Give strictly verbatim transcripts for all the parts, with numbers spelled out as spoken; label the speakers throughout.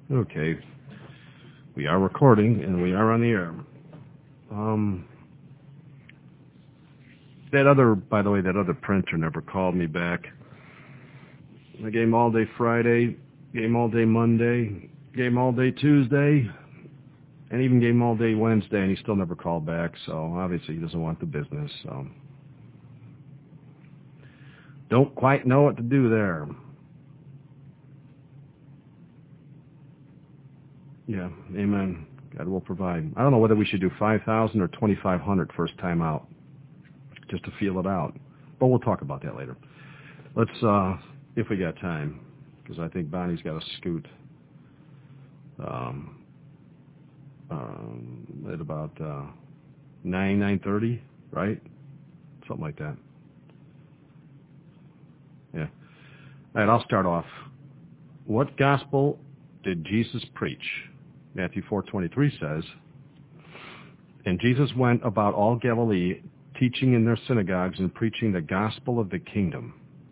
Speaker 1: Okay. We are recording, and we are on the air. Um, that other, by the way, that other printer never called me back. I gave him all day Friday, gave him all day Monday, gave him all day Tuesday, and even gave him all day Wednesday, and he still never called back, so obviously he doesn't want the business, so. Don't quite know what to do there. Yeah, amen. God will provide. I don't know whether we should do five thousand or twenty-five hundred first time out, just to feel it out. But we'll talk about that later. Let's, uh, if we got time, because I think Bonnie's got to scoot um, um, at about uh, nine, nine thirty, right? Something like that. Yeah. All right, I'll start off. What gospel did Jesus preach? Matthew four twenty-three says, and Jesus went about all Galilee, teaching in their synagogues and preaching the gospel of the kingdom.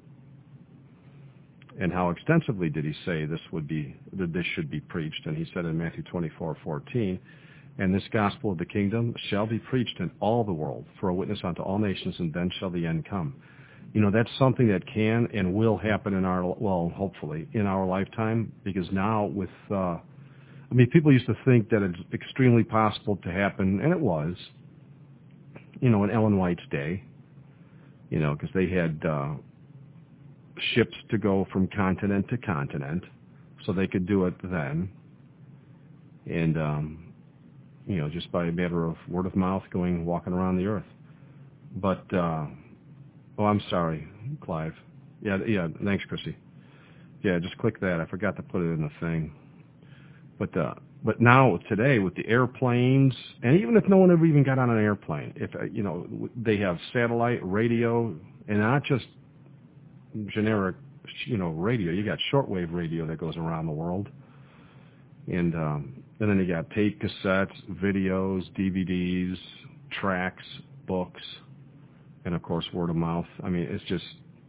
Speaker 1: And how extensively did he say this would be, that this should be preached? And he said in Matthew twenty-four fourteen, and this gospel of the kingdom shall be preached in all the world for a witness unto all nations, and then shall the end come. You know, that's something that can and will happen in our, well, hopefully, in our lifetime, because now with, uh, I mean, people used to think that it's extremely possible to happen, and it was, you know, in Ellen White's day, you know, because they had uh, ships to go from continent to continent, so they could do it then, and, um, you know, just by a matter of word of mouth going, walking around the earth. But, uh, oh, I'm sorry, Clive. Yeah, yeah, thanks, Chrissy. Yeah, just click that. I forgot to put it in the thing. But uh, but now, today, with the airplanes, and even if no one ever even got on an airplane, if uh, you know, they have satellite radio, and not just generic, you know, radio. You got shortwave radio that goes around the world. And, um, and then you got tape cassettes, videos, D V Ds, tracks, books, and, of course, word of mouth. I mean, it's just,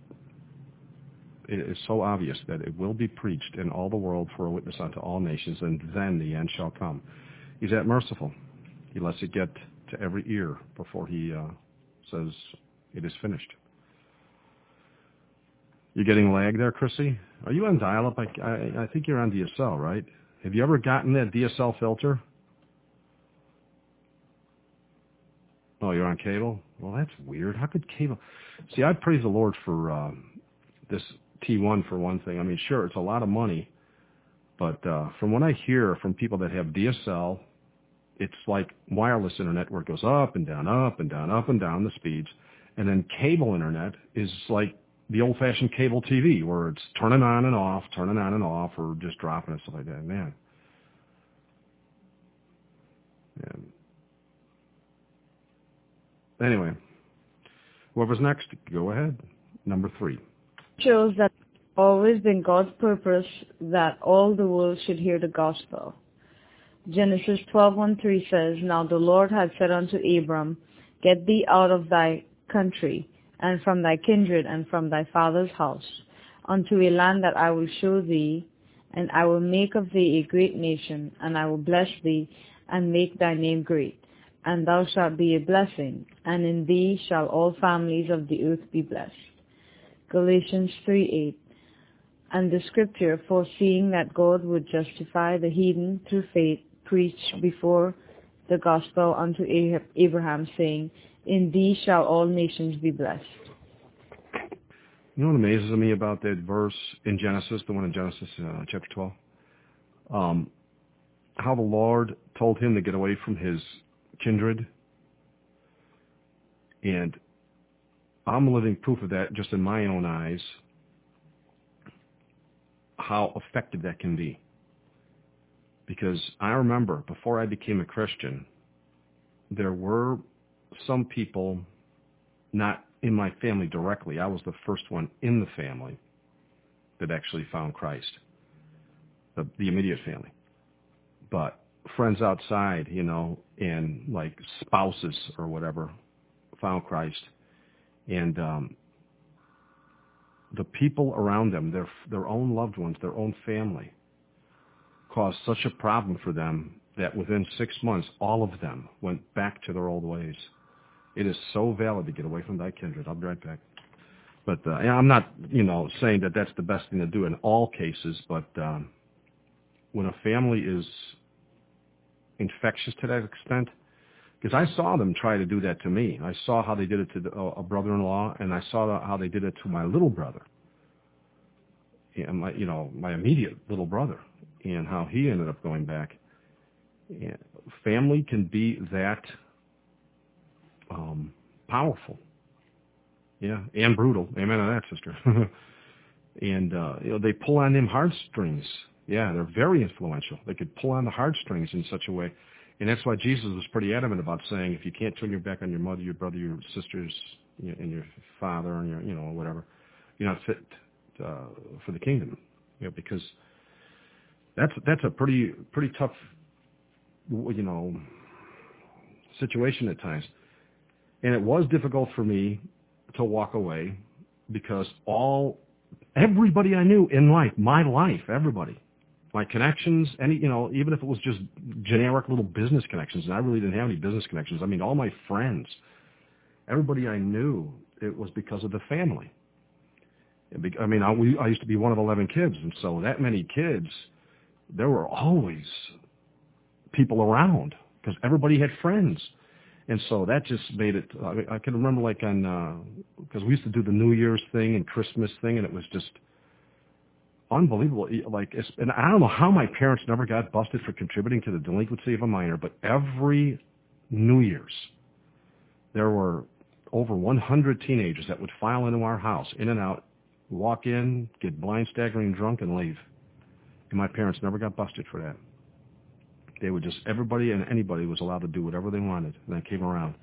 Speaker 1: it is so obvious that it will be preached in all the world for a witness unto all nations, and then the end shall come. He's that merciful. He lets it get to every ear before he uh, says it is finished. You getting lag there, Chrissy? Are you on dial-up? I, I, I think you're on D S L, right? Have you ever gotten that D S L filter? Oh, you're on cable? Well, that's weird. How could cable... See, I praise the Lord for uh, this T one, for one thing. I mean, sure, it's a lot of money, but uh, from what I hear from people that have D S L, it's like wireless internet where it goes up and down, up and down, up and down the speeds. And then cable internet is like the old-fashioned cable T V where it's turning on and off, turning on and off, or just dropping and stuff like that. Man. And anyway, whoever's next, go ahead. Number three.
Speaker 2: Shows that it's always been God's purpose that all the world should hear the gospel. Genesis twelve one three says, Now the Lord had said unto Abram, Get thee out of thy country, and from thy kindred, and from thy father's house, unto a land that I will show thee, and I will make of thee a great nation, and I will bless thee, and make thy name great. And thou shalt be a blessing, and in thee shall all families of the earth be blessed. Galatians three eight. And the scripture, foreseeing that God would justify the heathen through faith, preached before the gospel unto Abraham, saying, In thee shall all nations be blessed.
Speaker 1: You know what amazes me about that verse in Genesis, the one in Genesis uh, chapter twelve? Um, how the Lord told him to get away from his kindred. And I'm living proof of that just in my own eyes, how effective that can be. Because I remember before I became a Christian, there were some people, not in my family directly. I was the first one in the family that actually found Christ, the, the immediate family. But friends outside, you know, and like spouses or whatever, found Christ. And um, the people around them, their their own loved ones, their own family, caused such a problem for them that within six months, all of them went back to their old ways. It is so valid to get away from thy kindred. I'll be right back. But uh, I'm not, you know, saying that that's the best thing to do in all cases, but um, when a family is infectious to that extent, because I saw them try to do that to me. I saw how they did it to the, uh, a brother-in-law, and I saw how they did it to my little brother, and my, you know, my immediate little brother, and how he ended up going back. And family can be that um, powerful. Yeah, and brutal. Amen to that, sister. and, uh, you know, they pull on them heartstrings. Yeah, they're very influential. They could pull on the heartstrings in such a way. And that's why Jesus was pretty adamant about saying, if you can't turn your back on your mother, your brother, your sisters, you know, and your father, and your, you know, whatever, you're not fit uh, for the kingdom. You know, because that's that's a pretty pretty tough, you know, situation at times. And it was difficult for me to walk away because all, everybody I knew in life, my life, everybody, my connections, any, you know, even if it was just generic little business connections, and I really didn't have any business connections. I mean, all my friends, everybody I knew, it was because of the family. I mean, I, we, I used to be one of eleven kids, and so that many kids, there were always people around because everybody had friends. And so that just made it, I, I can remember like on, because uh, we used to do the New Year's thing and Christmas thing, and it was just unbelievable. Like, it's, and I don't know how my parents never got busted for contributing to the delinquency of a minor, but every New Year's, there were over one hundred teenagers that would file into our house, in and out, walk in, get blind, staggering drunk, and leave. And my parents never got busted for that. They would just, everybody and anybody was allowed to do whatever they wanted, and that came around.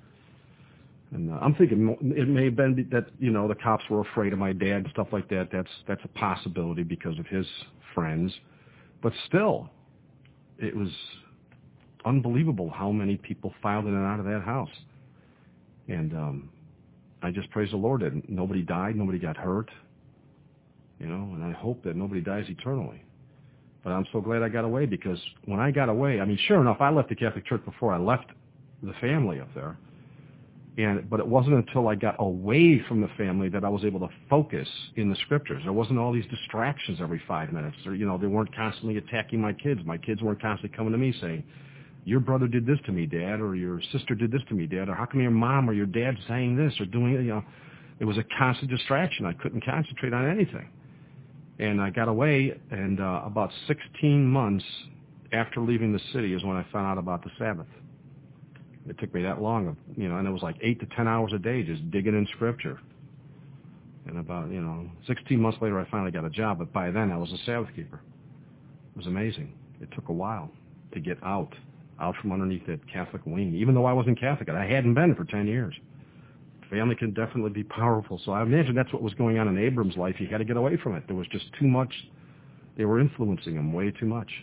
Speaker 1: And uh, I'm thinking it may have been that, you know, the cops were afraid of my dad and stuff like that. That's that's a possibility because of his friends. But still, it was unbelievable how many people filed in and out of that house. And um, I just praise the Lord that nobody died, nobody got hurt, you know, and I hope that nobody dies eternally. But I'm so glad I got away, because when I got away, I mean, sure enough, I left the Catholic Church before I left the family up there. And but it wasn't until I got away from the family that I was able to focus in the Scriptures. There wasn't all these distractions every five minutes. Or, you know, they weren't constantly attacking my kids. My kids weren't constantly coming to me saying, your brother did this to me, Dad, or your sister did this to me, Dad, or how come your mom or your dad saying this or doing it? You know, it was a constant distraction. I couldn't concentrate on anything. And I got away, and uh, about sixteen months after leaving the city is when I found out about the Sabbath. It took me that long, you know, and it was like eight to ten hours a day just digging in Scripture. And about, you know, sixteen months later I finally got a job, but by then I was a Sabbath keeper. It was amazing. It took a while to get out, out from underneath that Catholic wing, even though I wasn't Catholic. I hadn't been for ten years. Family can definitely be powerful. So I imagine that's what was going on in Abram's life. He had to get away from it. There was just too much. They were influencing him way too much.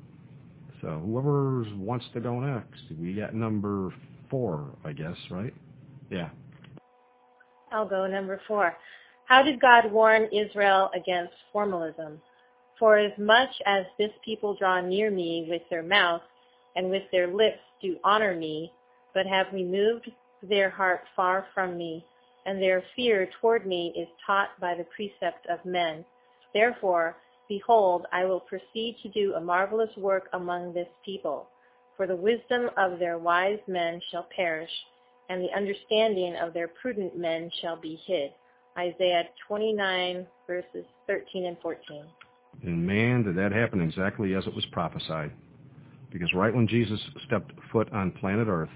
Speaker 1: So whoever wants to go next, we got number four, I guess, right? Yeah.
Speaker 3: I'll go number four. How did God warn Israel against formalism? For as much as this people draw near me with their mouth and with their lips do honor me, but have removed their heart far from me, and their fear toward me is taught by the precept of men. Therefore, behold, I will proceed to do a marvelous work among this people. For the wisdom of their wise men shall perish, and the understanding of their prudent men shall be hid. Isaiah twenty-nine, verses thirteen and fourteen.
Speaker 1: And man, did that happen exactly as it was prophesied. Because right when Jesus stepped foot on planet Earth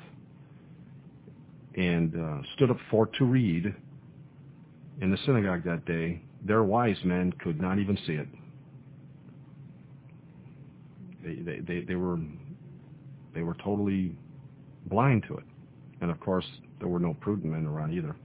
Speaker 1: and uh, stood up for to read in the synagogue that day, their wise men could not even see it. They, they, they, they were they were totally blind to it. And, of course, there were no prudent men around either.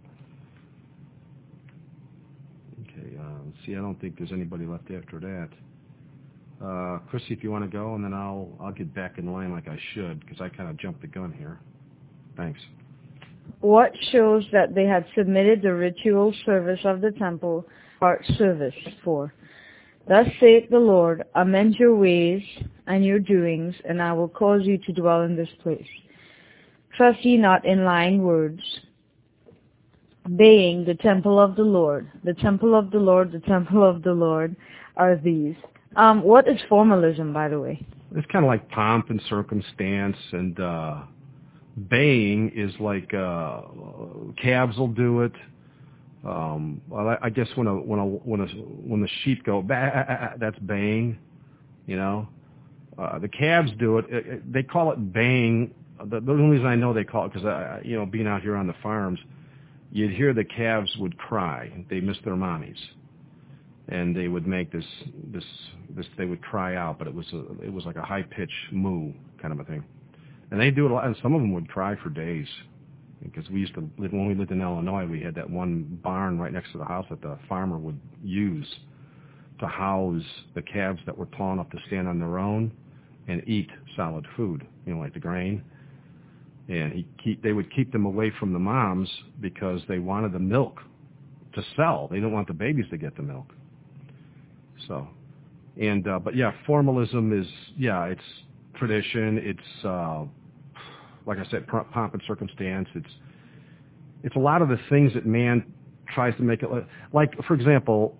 Speaker 1: Okay, uh, see, I don't think there's anybody left after that. Uh, Chrissy, if you want to go, and then I'll I'll get back in line like I should, because I kind of jumped the gun here. Thanks.
Speaker 2: What shows that they had submitted the ritual service of the temple, part service for. Thus saith the Lord, amend your ways and your doings, and I will cause you to dwell in this place. Trust ye not in lying words, baying the temple of the Lord. The temple of the Lord, the temple of the Lord are these. Um, what is formalism, by the way?
Speaker 1: It's kind of like pomp and circumstance, and uh, baying is like uh, calves will do it. Um, well, I, I guess when a when a when a when the sheep go, bah, that's baying, you know. Uh, the calves do it. It, it. They call it baying. The, the only reason I know they call it because I, you know, being out here on the farms, you'd hear the calves would cry. They missed their mommies, and they would make this this this. They would cry out, but it was a, it was like a high pitched moo kind of a thing. And they do it a lot. And some of them would cry for days. Because we used to live, when we lived in Illinois, we had that one barn right next to the house that the farmer would use to house the calves that were tall enough to stand on their own and eat solid food, you know, like the grain. And he keep, they would keep them away from the moms because they wanted the milk to sell. They didn't want the babies to get the milk. So, and uh, but yeah, formalism is yeah, it's tradition. It's uh, like I said, pomp and circumstance. It's it's a lot of the things that man tries to make it like, for example,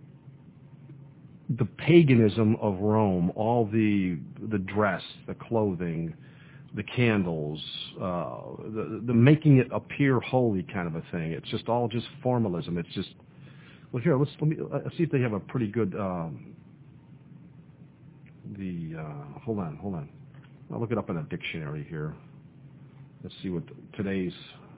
Speaker 1: the paganism of Rome, all the the dress, the clothing, the candles, uh, the, the making it appear holy kind of a thing. It's just all just formalism. It's just, well, here, let's let me let's see if they have a pretty good, um, the, uh, hold on, hold on. I'll look it up in a dictionary here. Let's see what today's,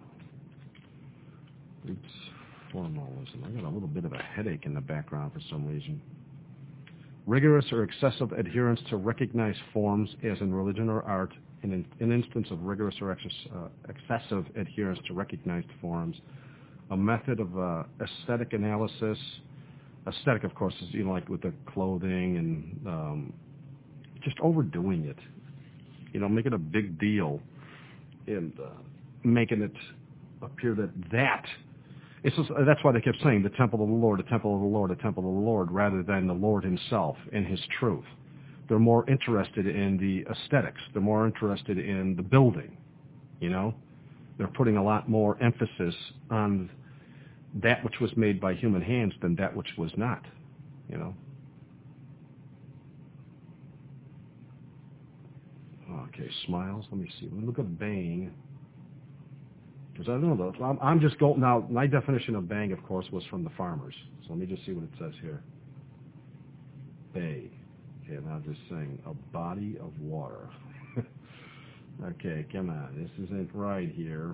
Speaker 1: oops, formalism. I got a little bit of a headache in the background for some reason. Rigorous or excessive adherence to recognized forms as in religion or art, in an, an instance of rigorous or excess, uh, excessive adherence to recognized forms, a method of uh, aesthetic analysis. Aesthetic, of course, is, you know, like with the clothing and um, just overdoing it. You know, make it a big deal. And uh, making it appear that that, it's just, that's why they kept saying the temple of the Lord, the temple of the Lord, the temple of the Lord, rather than the Lord himself and his truth. They're more interested in the aesthetics. They're more interested in the building, you know. They're putting a lot more emphasis on that which was made by human hands than that which was not, you know. Okay, smiles. Let me see. Let me look at baying. Because I don't know. I'm, I'm just going now. My definition of baying, of course, was from the farmers. So let me just see what it says here. Bay. Okay, now just saying a body of water. Okay, come on. This isn't right here.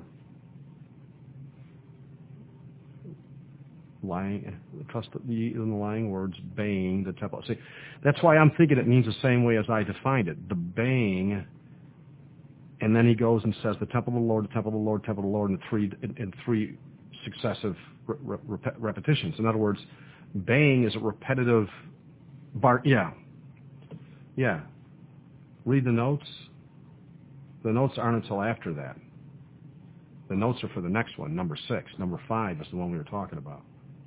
Speaker 1: Lying, trust the in the lying words, baying the temple. See, that's why I'm thinking it means the same way as I defined it. The baying, and then he goes and says the temple of the Lord, the temple of the Lord, temple of the Lord, in three in, in three successive re- re- repetitions. In other words, baying is a repetitive. Bar, yeah, yeah. Read the notes. The notes aren't until after that. The notes are for the next one, number six. Number five is the one we were talking about.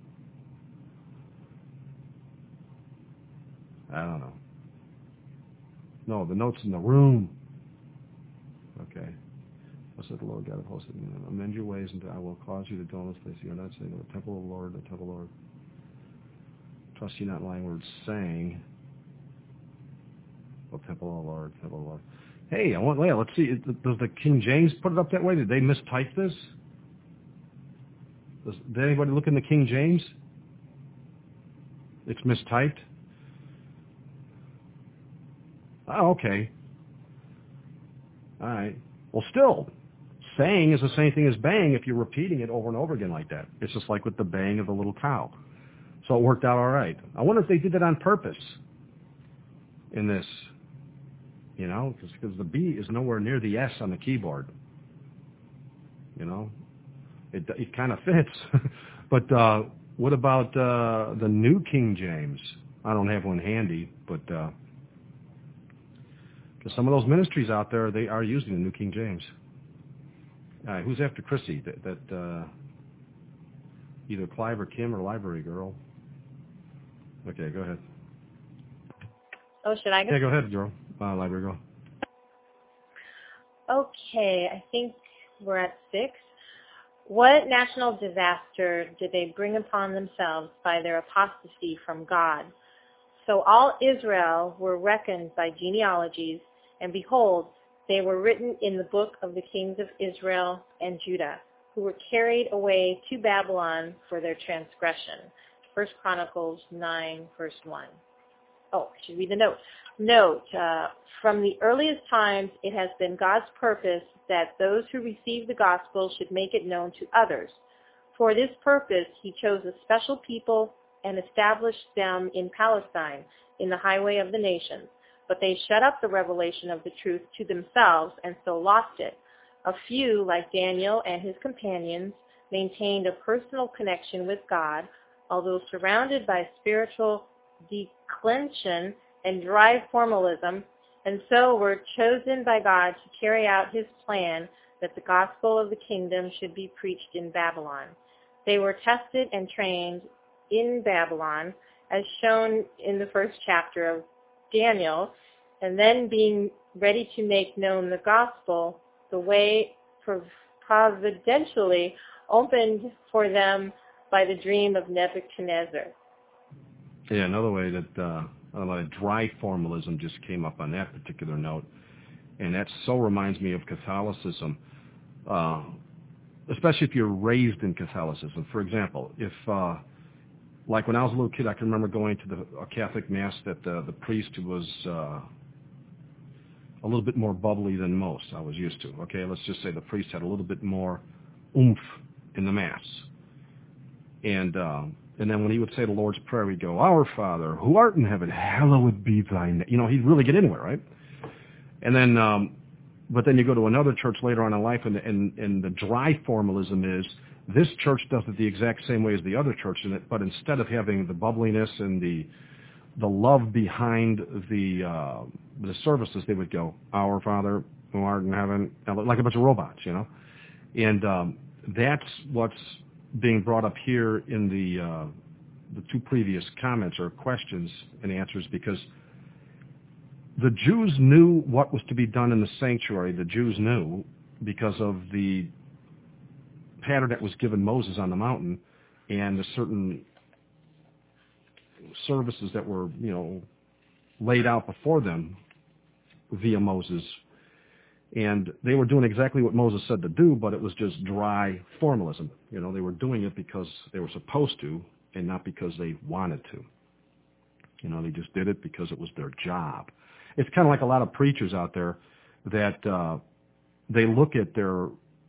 Speaker 1: I don't know. No, the notes in the room. Okay. What's it, the Lord God of hosts? Amend your ways, and I will cause you to dwell in this place. You are not saying the temple of the Lord, the temple of the Lord. Trust you not in lying words, saying, well, temple of the Lord, temple of the Lord. Hey, I want, well, let's see. Does the King James put it up that way? Did they mistype this? Does, did anybody look in the King James? It's mistyped? Oh, okay. All right. Well, still, saying is the same thing as baying if you're repeating it over and over again like that. It's just like with the baying of the little cow. So it worked out all right. I wonder if they did that on purpose in this, you know, because the B is nowhere near the S on the keyboard. You know, it it kind of fits. But uh, what about uh, the New King James? I don't have one handy, but... Uh, Because some of those ministries out there, they are using the New King James. All right, who's after Chrissy? That, that uh, either Clive or Kim or Library Girl. Okay, go ahead.
Speaker 3: Oh, should I go?
Speaker 1: Yeah, go ahead, girl. Uh, library girl.
Speaker 3: Okay, I think we're at six. What national disaster did they bring upon themselves by their apostasy from God? So all Israel were reckoned by genealogies, and behold, they were written in the book of the kings of Israel and Judah, who were carried away to Babylon for their transgression. First Chronicles nine, verse one. Oh, I should read the note. Note, uh, from the earliest times, it has been God's purpose that those who receive the gospel should make it known to others. For this purpose, he chose a special people and established them in Palestine, in the highway of the nations. But they shut up the revelation of the truth to themselves and so lost it. A few, like Daniel and his companions, maintained a personal connection with God, although surrounded by spiritual declension and dry formalism, and so were chosen by God to carry out his plan that the gospel of the kingdom should be preached in Babylon. They were tested and trained in Babylon, as shown in the first chapter of Daniel, and then being ready to make known the gospel, the way providentially opened for them by the dream of Nebuchadnezzar.
Speaker 1: Yeah, another way that uh, a dry formalism just came up on that particular note, and that so reminds me of Catholicism, uh, especially if you're raised in Catholicism. For example, if, uh, like when I was a little kid, I can remember going to the, a Catholic Mass that the, the priest was uh, a little bit more bubbly than most I was used to. Okay, let's just say the priest had a little bit more oomph in the Mass. And um, and then when he would say the Lord's Prayer, he'd go, "Our Father, who art in heaven, hallowed be thy name." You know, he'd really get into it, right? And then, um, but then you go to another church later on in life, and, and, and the dry formalism is, this church does it the exact same way as the other church, and it, but instead of having the bubbliness and the the love behind the uh, the services, they would go, "Our Father, who art in heaven," like a bunch of robots, you know. And um, that's what's being brought up here in the uh, the two previous comments or questions and answers, because the Jews knew what was to be done in the sanctuary. The Jews knew because of the pattern that was given Moses on the mountain and the certain services that were, you know, laid out before them via Moses. And they were doing exactly what Moses said to do, but it was just dry formalism. You know, they were doing it because they were supposed to and not because they wanted to. You know, they just did it because it was their job. It's kind of like a lot of preachers out there that uh, they look at their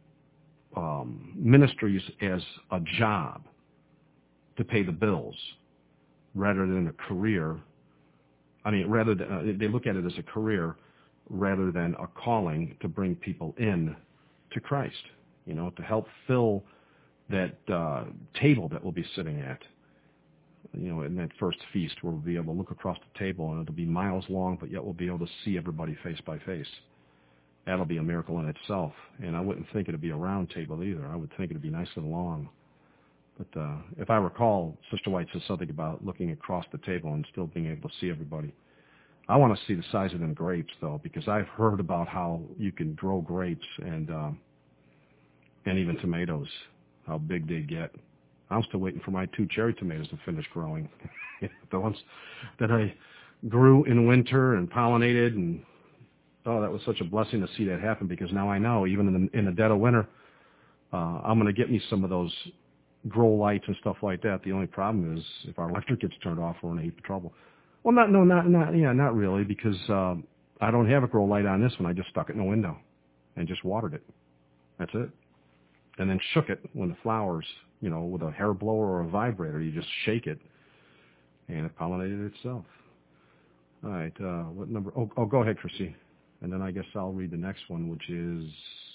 Speaker 1: um, ministries as a job to pay the bills rather than a career. I mean, rather than, uh, they look at it as a career rather than a calling to bring people in to Christ, you know, to help fill that uh, table that we'll be sitting at, you know, in that first feast, where we'll be able to look across the table and it'll be miles long, but yet we'll be able to see everybody face by face. That'll be a miracle in itself. And I wouldn't think it'd be a round table either. I would think it'd be nice and long. But uh, if I recall, Sister White said something about looking across the table and still being able to see everybody. I want to see the size of them grapes, though, because I've heard about how you can grow grapes and um, and even tomatoes, how big they get. I'm still waiting for my two cherry tomatoes to finish growing. The ones that I grew in winter and pollinated, and oh, that was such a blessing to see that happen, because now I know, even in the, in the dead of winter, uh, I'm going to get me some of those grow lights and stuff like that. The only problem is if our electric gets turned off, we're in a heap of trouble. Well, not, no, not, not, yeah, not really, because uh, I don't have a grow light on this one. I just stuck it in the window and just watered it. That's it. And then shook it when the flowers, you know, with a hair blower or a vibrator, you just shake it, and it pollinated itself. All right, uh, what number? Oh, oh, go ahead, Chrissy. And then I guess I'll read the next one, which is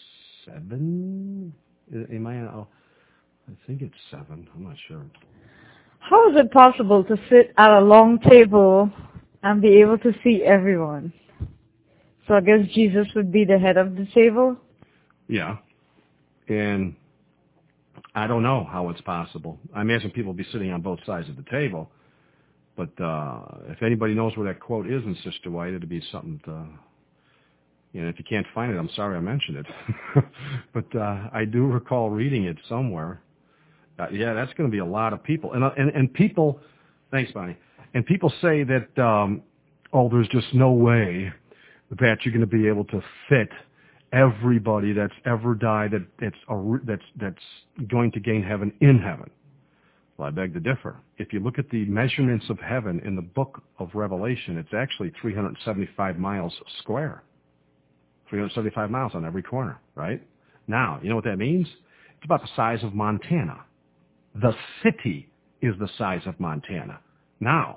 Speaker 1: seven. Am I? Oh, I think it's seven. I'm not sure.
Speaker 2: How is it possible to sit at a long table and be able to see everyone? So I guess Jesus would be the head of the table?
Speaker 1: Yeah. And I don't know how it's possible. I imagine people will be sitting on both sides of the table, But uh, if anybody knows where that quote is in Sister White, it'd be something to, you know, if you can't find it, I'm sorry I mentioned it. But uh, I do recall reading it somewhere. Uh, yeah, that's going to be a lot of people. And, uh, and, and people, thanks, Bonnie, and people say that, um, oh, there's just no way that you're going to be able to fit everybody that's ever died that, that's, a, that's, that's going to gain heaven in heaven. Well, I beg to differ. If you look at the measurements of heaven in the book of Revelation, it's actually three hundred seventy-five miles square. three hundred seventy-five miles on every corner, right? Now, you know what that means? It's about the size of Montana. The city is the size of Montana. Now,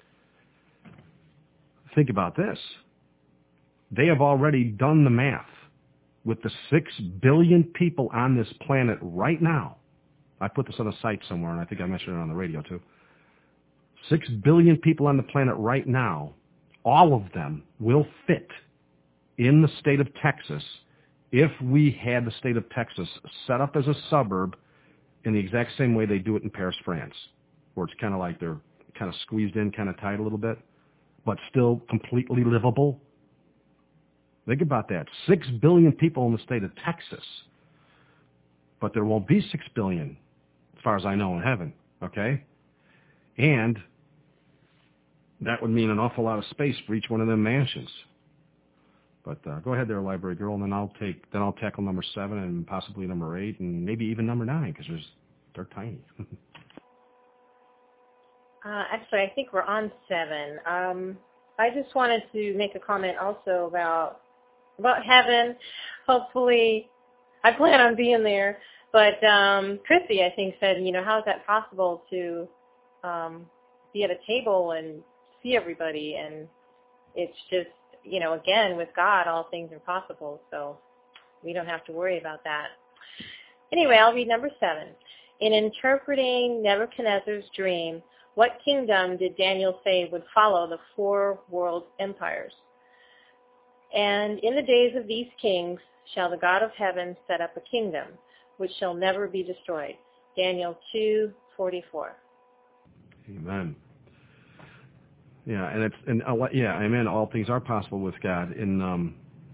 Speaker 1: think about this. They have already done the math. With the six billion people on this planet right now, I put this on a site somewhere, and I think I mentioned it on the radio too. Six billion people on the planet right now, all of them will fit in the state of Texas if we had the state of Texas set up as a suburb in the exact same way they do it in Paris, France, where it's kind of like they're kind of squeezed in, kind of tight a little bit, but still completely livable. Think about that. Six billion people in the state of Texas, but there won't be six billion, as far as I know, in heaven, okay? And that would mean an awful lot of space for each one of them mansions. But uh, go ahead there, library girl, and then I'll take, then I'll tackle number seven and possibly number eight and maybe even number nine because there's they're tiny.
Speaker 3: uh, actually, I think we're on seven. Um, I just wanted to make a comment also about about heaven. Hopefully, I plan on being there. But um, Chrissy, I think, said, you know, how is that possible to um, be at a table and see everybody? And it's just, you know, again, with God, all things are possible, so we don't have to worry about that. Anyway, I'll read number seven. In interpreting Nebuchadnezzar's dream, what kingdom did Daniel say would follow the four world empires? And in the days of these kings shall the God of heaven set up a kingdom, which shall never be destroyed. Daniel two forty-four.
Speaker 1: Amen. Yeah, and it's and uh, yeah, amen. All things are possible with God. And um,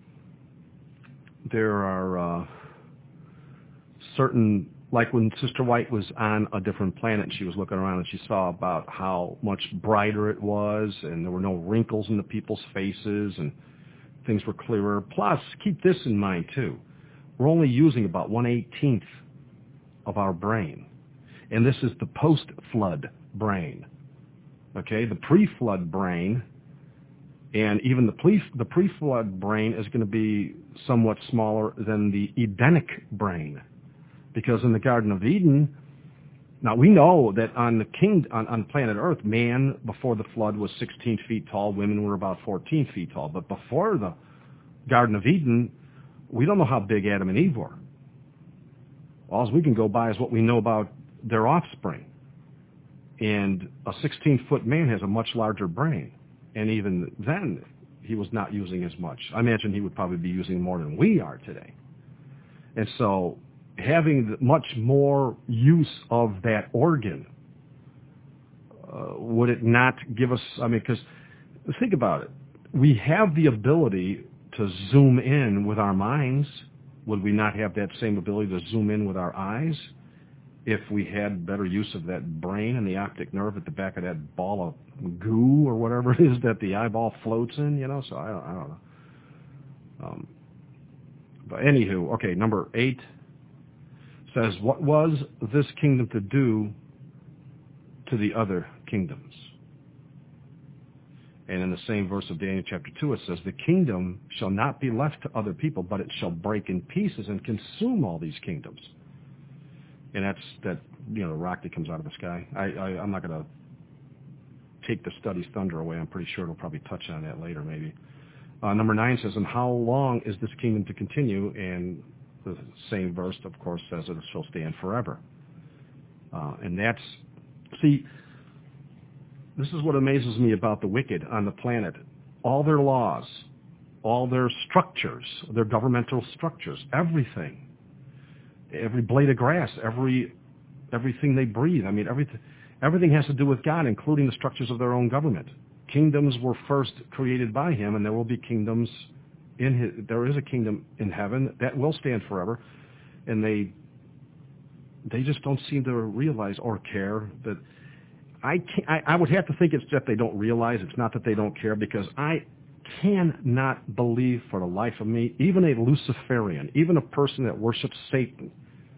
Speaker 1: there are uh, certain, like when Sister White was on a different planet, she was looking around and she saw about how much brighter it was, and there were no wrinkles in the people's faces, and things were clearer. Plus, keep this in mind too: we're only using about one eighteenth of our brain, and this is the post-flood brain. Okay, the pre-flood brain, and even the pre the pre-flood brain is going to be somewhat smaller than the Edenic brain, because in the Garden of Eden, now we know that on the king on, on planet Earth, man before the flood was sixteen feet tall, women were about fourteen feet tall. But before the Garden of Eden, we don't know how big Adam and Eve were. All we can go by is what we know about their offspring. And a sixteen-foot man has a much larger brain. And even then, he was not using as much. I imagine he would probably be using more than we are today. And so having much more use of that organ, uh, would it not give us, I mean, because think about it. We have the ability to zoom in with our minds. Would we not have that same ability to zoom in with our eyes if we had better use of that brain and the optic nerve at the back of that ball of goo or whatever it is that the eyeball floats in, you know? So I don't, I don't know. Um, but anywho, okay, number eight says, what was this kingdom to do to the other kingdoms? And in the same verse of Daniel chapter two, it says, the kingdom shall not be left to other people, but it shall break in pieces and consume all these kingdoms. And that's that, you know, the rock that comes out of the sky. I, I, I'm not going to take the study's thunder away. I'm pretty sure it'll probably touch on that later, maybe. Uh, number nine says, and how long is this kingdom to continue? And the same verse, of course, says that it shall stand forever. Uh, and that's, see, this is what amazes me about the wicked on the planet. All their laws, all their structures, their governmental structures, everything, every blade of grass, every everything they breathe. I mean, everything. Everything has to do with God, including the structures of their own government. Kingdoms were first created by him, and there will be kingdoms in his, there is a kingdom in heaven that will stand forever, and they they just don't seem to realize or care that I can't, I, I would have to think it's that they don't realize. It's not that they don't care, because I cannot believe for the life of me, even a Luciferian, even a person that worships Satan,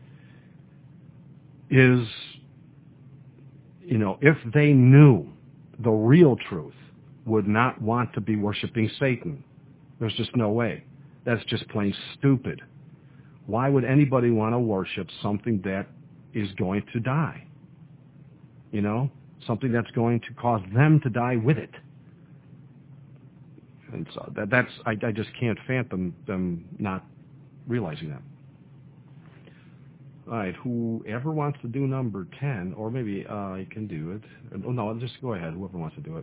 Speaker 1: is, you know, if they knew the real truth, would not want to be worshiping Satan. There's just no way. That's just plain stupid. Why would anybody want to worship something that is going to die? You know, something that's going to cause them to die with it. And so that, that's, I, I just can't fathom them not realizing that. All right, whoever wants to do number ten, or maybe uh, you can do it. Oh, no, just go ahead, whoever wants to do it.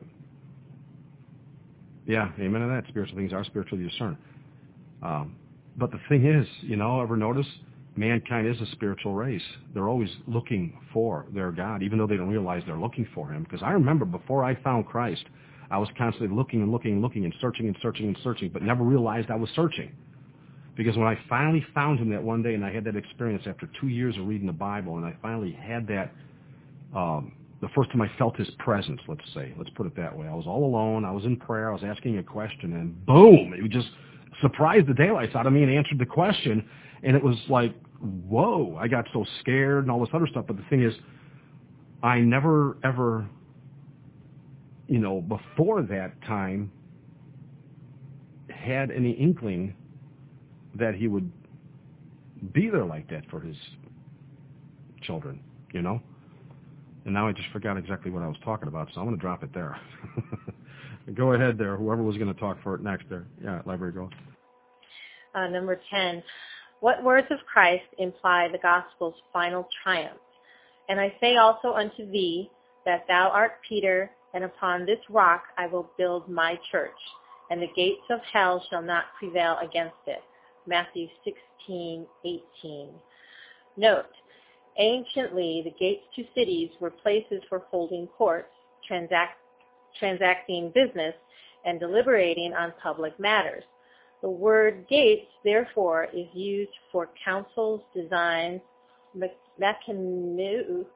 Speaker 1: Yeah, amen to that. Spiritual things are spiritually discerned. Um, but the thing is, you know, ever notice mankind is a spiritual race. They're always looking for their God, even though they don't realize they're looking for him. Because I remember before I found Christ, I was constantly looking and looking and looking and searching and searching and searching, but never realized I was searching. Because when I finally found him that one day, and I had that experience after two years of reading the Bible, and I finally had that, um, the first time I felt his presence, let's say, let's put it that way. I was all alone, I was in prayer, I was asking a question, and boom, it just surprised the daylights out of me and answered the question, and it was like, whoa, I got so scared and all this other stuff. But the thing is, I never ever, you know, before that time, had any inkling that he would be there like that for his children, you know? And now I just forgot exactly what I was talking about, so I'm going to drop it there. Go ahead there, whoever was going to talk for it next there. Yeah, library girl.
Speaker 3: Uh, number ten. What words of Christ imply the gospel's final triumph? And I say also unto thee that thou art Peter, and upon this rock I will build my church, and the gates of hell shall not prevail against it. Matthew sixteen eighteen. Note, anciently the gates to cities were places for holding courts, transact, transacting business, and deliberating on public matters. The word gates, therefore, is used for councils, designs, machinations,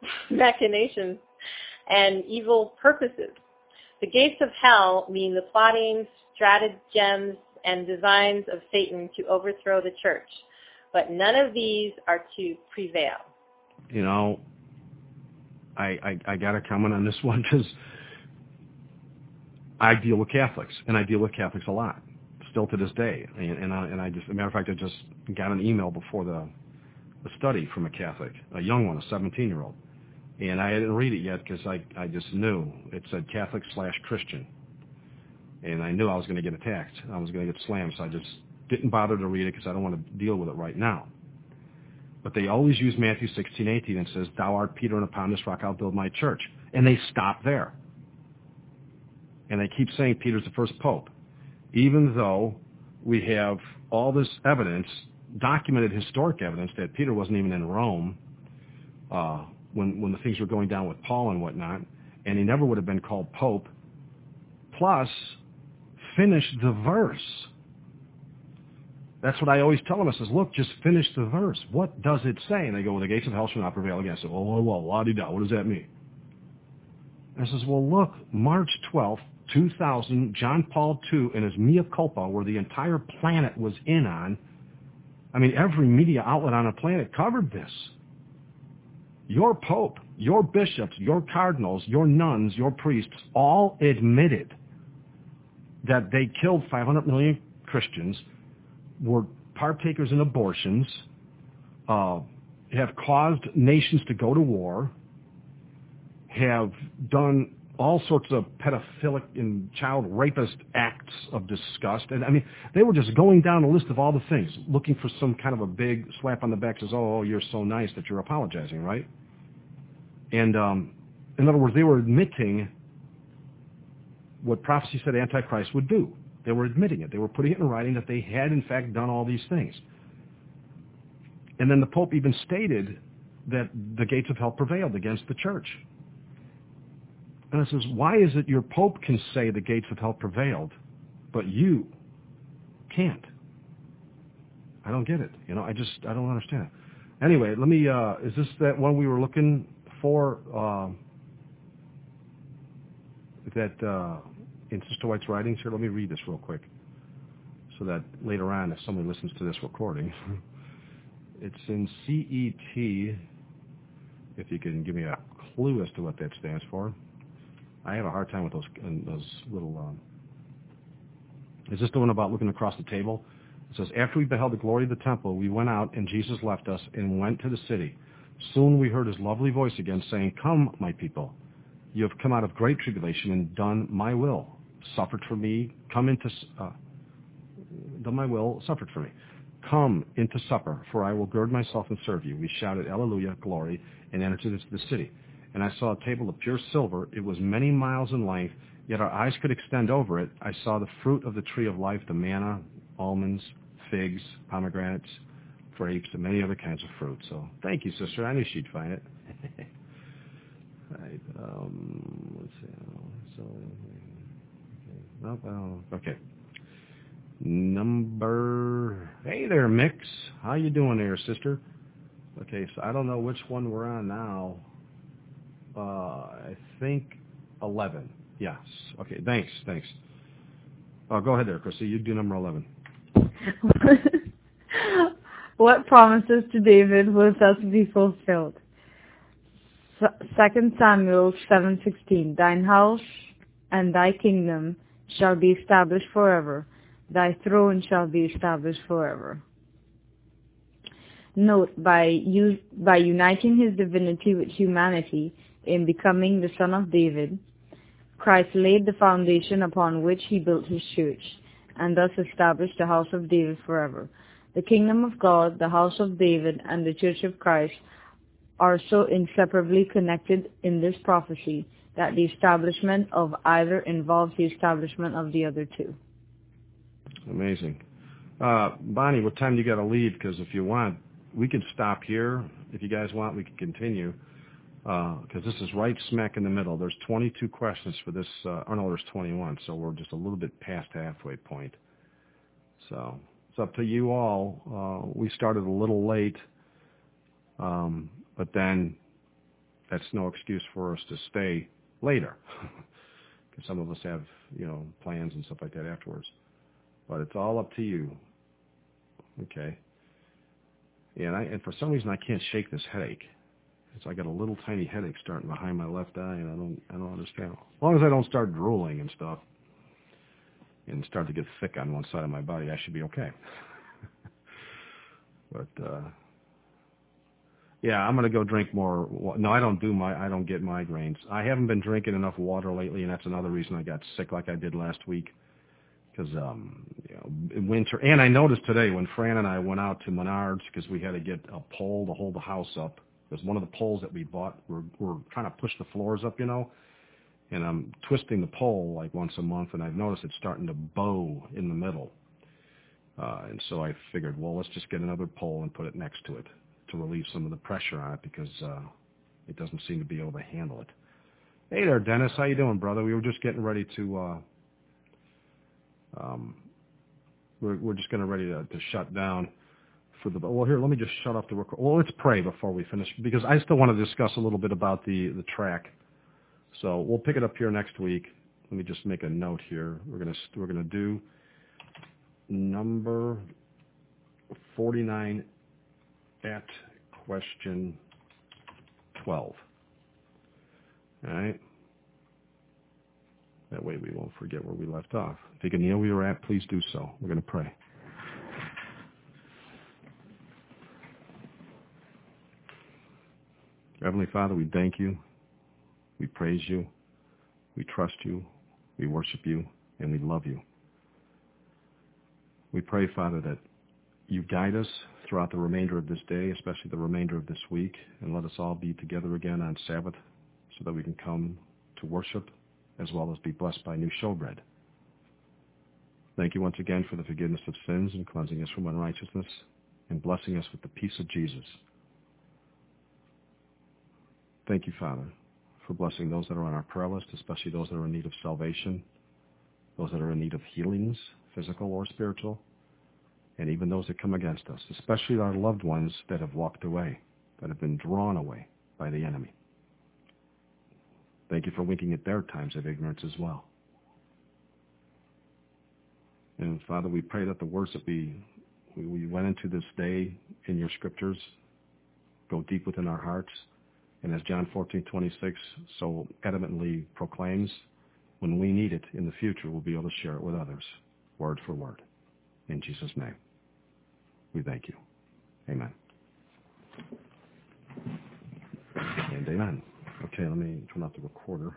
Speaker 3: and evil purposes. The gates of hell mean the plotting, stratagems, and designs of Satan to overthrow the church. But none of these are to prevail.
Speaker 1: You know, I, I, I got to comment on this one because I deal with Catholics, and I deal with Catholics a lot, still to this day. And, and, I, and I just, as a matter of fact, I just got an email before the, the study from a Catholic, a young one, a seventeen-year-old. And I didn't read it yet because I, I just knew. It said Catholic slash Christian. And I knew I was going to get attacked. I was going to get slammed, so I just didn't bother to read it because I don't want to deal with it right now. But they always use Matthew sixteen eighteen and says, thou art Peter, and upon this rock I'll build my church. And they stop there. And they keep saying Peter's the first pope, even though we have all this evidence, documented historic evidence, that Peter wasn't even in Rome uh, when, when the things were going down with Paul and whatnot, and he never would have been called pope. Plus, finish the verse. That's what I always tell them. I says, look, just finish the verse. What does it say? And they go, well, the gates of hell shall not prevail against it. Well, well, well, la-di-da. What does that mean? I says, well, look, March twelfth, two thousand, John Paul the Second and his Mea Culpa, where the entire planet was in on, I mean, every media outlet on the planet covered this. Your pope, your bishops, your cardinals, your nuns, your priests all admitted that they killed five hundred million Christians, were partakers in abortions, uh, have caused nations to go to war, have done all sorts of pedophilic and child rapist acts of disgust. And I mean, they were just going down a list of all the things, looking for some kind of a big slap on the back, says, oh, you're so nice that you're apologizing, right? And um, in other words, they were admitting what prophecy said Antichrist would do. They were admitting it. They were putting it in writing that they had, in fact, done all these things. And then the Pope even stated that the gates of hell prevailed against the church. And it says, why is it your Pope can say the gates of hell prevailed, but you can't? I don't get it. You know, I just, I don't understand it. Anyway, let me, uh, is this that one we were looking for, uh, that, uh, in Sister White's writings here? Let me read this real quick so that later on, if somebody listens to this recording, it's in C E T, if you can give me a clue as to what that stands for. I have a hard time with those, those little, um, is this the one about looking across the table? It says, after we beheld the glory of the temple, we went out, and Jesus left us and went to the city. Soon we heard his lovely voice again saying, come, my people, you have come out of great tribulation and done my will, suffered for me, come into, uh, done my will, suffered for me. Come into supper, for I will gird myself and serve you. We shouted, Alleluia, glory, and entered into the city. And I saw a table of pure silver. It was many miles in length, yet our eyes could extend over it. I saw the fruit of the tree of life, the manna, almonds, figs, pomegranates, grapes, and many other kinds of fruit. So thank you, sister. I knew she'd find it. Right. Um, let's see. So, okay. No, oh, okay. Number. Hey there, Mix. How you doing there, sister? Okay, so I don't know which one we're on now. Uh, I think eleven. Yes. Okay. Thanks. Thanks. Oh, go ahead there, Chrissy. You do number eleven.
Speaker 2: What promises to David will thus be fulfilled? Second Samuel seven sixteen. Thine house and thy kingdom shall be established forever. Thy throne shall be established forever. Note, by, u- by uniting his divinity with humanity in becoming the Son of David, Christ laid the foundation upon which he built his church, and thus established the house of David forever. The kingdom of God, the house of David, and the church of Christ are so inseparably connected in this prophecy that the establishment of either involves the establishment of the other two.
Speaker 1: Amazing. Uh, Bonnie, what time do you got to leave? Because if you want, we can stop here. If you guys want, we can continue. Because uh, this is right smack in the middle. There's twenty-two questions for this. Uh, oh, no, there's twenty-one. So we're just a little bit past halfway point. So it's up to you all. Uh, we started a little late. Um, but then that's no excuse for us to stay later. Because some of us have, you know, plans and stuff like that afterwards. But it's all up to you. Okay. Yeah, and, I, and for some reason I can't shake this headache. It's I got a little tiny headache starting behind my left eye, and I don't I don't understand. As long as I don't start drooling and stuff, and start to get thick on one side of my body, I should be okay. But uh, yeah, I'm gonna go drink more. No, I don't do my I don't get migraines. I haven't been drinking enough water lately, and that's another reason I got sick like I did last week. Because um, you know, winter, and I noticed today when Fran and I went out to Menards because we had to get a pole to hold the house up. Because one of the poles that we bought, we're, we're trying to push the floors up, you know, and I'm twisting the pole like once a month, and I've noticed it's starting to bow in the middle. Uh, and so I figured, well, let's just get another pole and put it next to it to relieve some of the pressure on it because uh, it doesn't seem to be able to handle it. Hey there, Dennis. How you doing, brother? We were just getting ready to. Uh, Um, we're, we're just getting ready to, to shut down for the, well, here, let me just shut off the record. Well, let's pray before we finish, because I still want to discuss a little bit about the, the track. So we'll pick it up here next week. Let me just make a note here. We're going to, we're going to do number forty-nine at question twelve. All right. That way we won't forget where we left off. If you can kneel where you're at, please do so. We're going to pray. Heavenly Father, we thank you. We praise you. We trust you. We worship you. And we love you. We pray, Father, that you guide us throughout the remainder of this day, especially the remainder of this week, and let us all be together again on Sabbath so that we can come to worship as well as be blessed by new showbread. Thank you once again for the forgiveness of sins and cleansing us from unrighteousness and blessing us with the peace of Jesus. Thank you, Father, for blessing those that are on our prayer list, especially those that are in need of salvation, those that are in need of healings, physical or spiritual, and even those that come against us, especially our loved ones that have walked away, that have been drawn away by the enemy. Thank you for winking at their times of ignorance as well. And Father, we pray that the words that we, we, we went into this day in your scriptures go deep within our hearts. And as John fourteen twenty-six so adamantly proclaims, when we need it in the future, we'll be able to share it with others, word for word. In Jesus' name, we thank you. Amen. And amen. Okay, let me turn off the recorder.